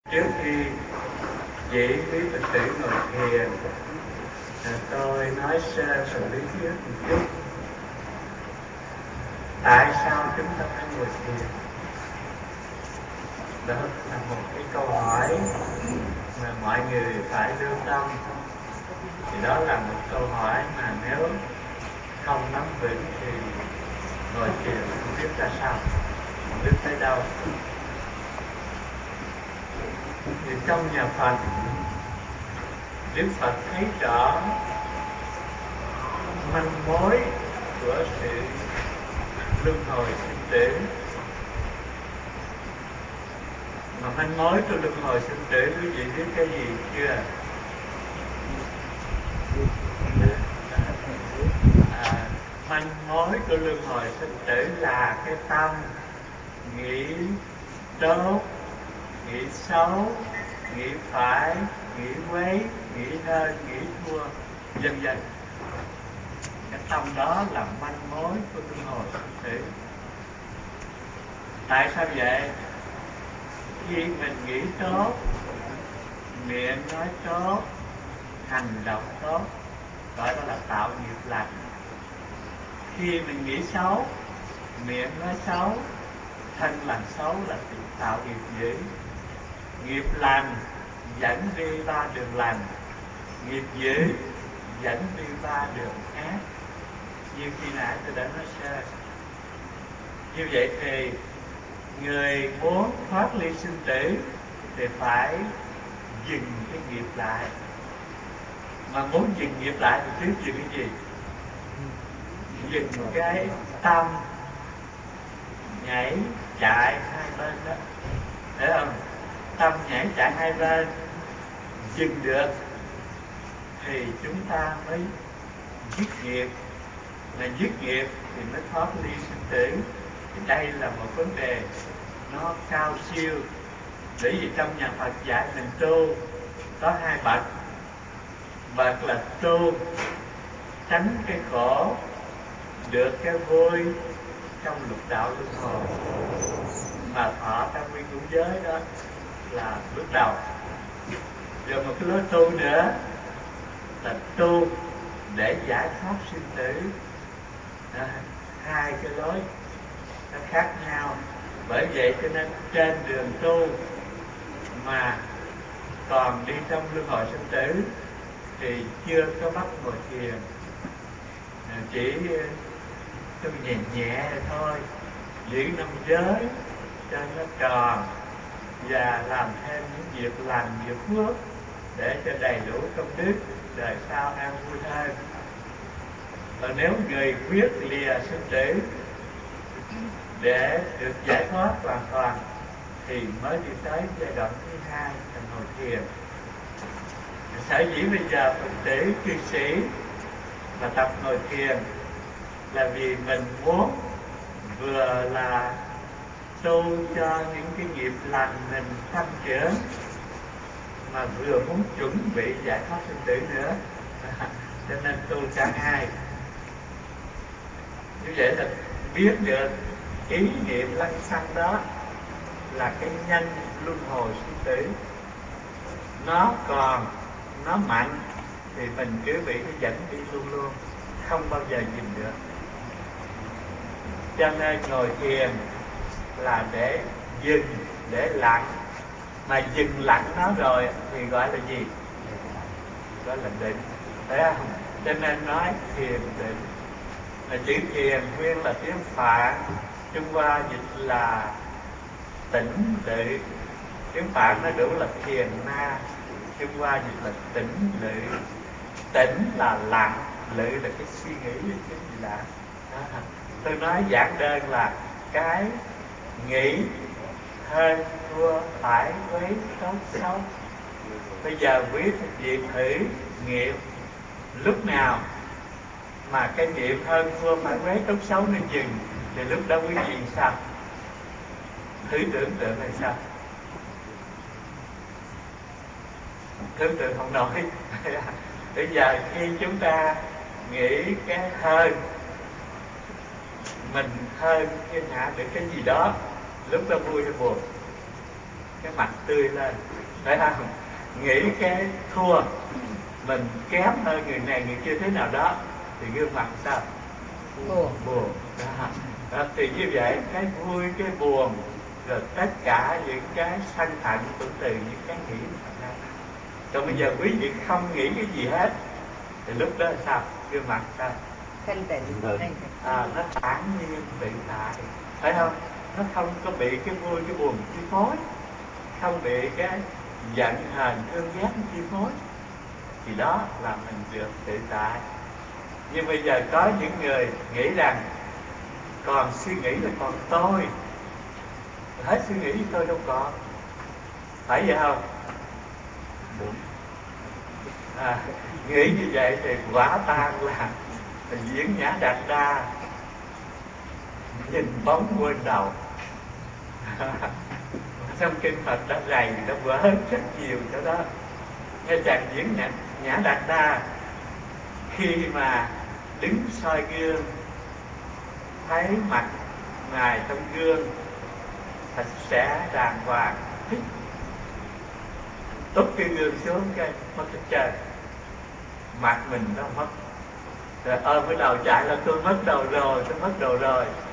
Trước khi chỉ lý Phật tử ngồi thiền, tôi nói sơ sự lý thuyết một chút. Tại sao chúng ta phải ngồi thiền? Đó là một cái câu hỏi mà mọi người phải lưu tâm. Thì đó là một câu hỏi mà nếu không nắm vững thì ngồi thiền không biết ra sao, không biết tới đâu. Thì trong nhà Phật, Đức Phật thấy rõ manh mối của sự luân hồi sinh tử. Mà manh mối của luân hồi sinh tử, quý vị biết cái gì chưa? Manh mối của luân hồi sinh tử là cái tâm nghĩ tốt, nghĩ xấu, nghĩ phải, nghĩ quấy, nghĩ hơn, nghĩ thua, vân vân. Cái tâm đó là manh mối của luân hồi sinh tử. Tại sao vậy? Khi mình nghĩ tốt, miệng nói tốt, hành động tốt, gọi đó là tạo nghiệp lành. Khi mình nghĩ xấu, miệng nói xấu, thân làm xấu là tự tạo nghiệp dữ. Nghiệp lành dẫn đi ba đường lành, nghiệp dữ dẫn đi ba đường ác. Như khi nãy tôi đã nói sơ. Như vậy thì người muốn thoát ly sinh tử thì phải dừng cái nghiệp lại. Mà muốn dừng nghiệp lại thì trước dừng cái gì? Dừng cái tâm nhảy chạy hai bên đó, thấy không? Tâm nhảy chạy hai bên dừng được thì chúng ta mới dứt nghiệp. Mà dứt nghiệp thì mới thoát ly sinh tử. Thì đây là một vấn đề nó cao siêu. Bởi vì trong nhà Phật dạy mình tu có hai bậc. Bậc là tu tránh cái khổ, được cái vui trong lục đạo luân hồi, mà thọ trong nguyên ngũ giới, đó là bước đầu. Rồi một cái lối tu nữa là tu để giải thoát sinh tử. Hai cái lối nó khác nhau. Bởi vậy cho nên trên đường tu mà còn đi trong luân hồi sinh tử thì chưa có bắt ngồi thiền, chỉ tu nhẹ nhẹ thôi, giữ năm giới cho nó tròn và làm thêm những việc lành, việc phước để cho đầy đủ công đức, đời sau an vui hơn. Còn nếu người quyết lìa sinh tử để được giải thoát hoàn toàn thì mới đi tới giai đoạn thứ hai là ngồi thiền. Sở dĩ bây giờ Phật tử cư sĩ mà tập ngồi thiền là vì mình muốn vừa là tu cho những cái nghiệp lành mình tăng trưởng, mà vừa muốn chuẩn bị giải thoát sinh tử nữa. Cho nên tu cả hai. Như vậy là biết được ý niệm lăng xăng đó là cái nhân luân hồi sinh tử. Nó còn nó mạnh thì mình cứ bị nó dẫn đi luôn luôn, không bao giờ dừng được. Cho nên ngồi thiền là để dừng, để lặng. Mà dừng lặng nó rồi thì gọi là gì? Gọi là định, thấy không? Cho nên nói thiền định. Mà chữ thiền nguyên là tiếng Phạn, Trung Hoa dịch là tĩnh lự. Tiếng Phạn nó đủ là thiền na, Trung Hoa dịch là tĩnh lự. Tĩnh là lặng, lự là cái suy nghĩ, cái gì lạ. Tôi nói giản đơn là cái nghĩ hơn thua phải quấy tốt xấu. Bây giờ quý vị thử nghiệm lúc nào mà cái niệm hơn thua phải quấy tốt xấu nó dừng thì lúc đó quý vị sao? Thử tưởng tượng là sao? Tưởng tượng không nổi. Bây giờ khi chúng ta nghĩ cái hơn, mình hơn thiên hạ được cái gì đó, lúc đó vui hay buồn? cái mặt tươi lên, phải không? Nghĩ cái thua mình kém hơn người này người kia thế nào đó thì gương mặt sao? Buồn đó. Đó, thì như vậy cái vui cái buồn rồi tất cả những cái sân hận cũng từ những cái nghĩ mà ra. Còn bây giờ quý vị không nghĩ cái gì hết thì lúc đó sao? Gương mặt sao? Thanh tịnh. Nó thản nhiên tự tại, phải không? Nó không có bị cái vui cái buồn chi phối, không bị cái giận hờn thương ghét chi phối, thì đó là mình được tự tại. Nhưng bây giờ có những người nghĩ rằng còn suy nghĩ là còn tôi, hết suy nghĩ tôi đâu còn, phải vậy không? Đúng. Nghĩ như vậy thì quả tan là diễn Nhã Đạt Đa nhìn bóng quên đầu. Trong kinh Phật đã rầy đã vỡ rất nhiều chỗ đó. Nghe chàng diễn Nhã Đạt Đa khi mà đứng soi gương thấy mặt ngài trong gương sạch sẽ đàng hoàng, thích túc cái gương xuống cái mất hết trơn, mặt mình nó mất rồi, ôm cái đầu chạy là tôi mất đầu rồi, tôi mất đầu rồi.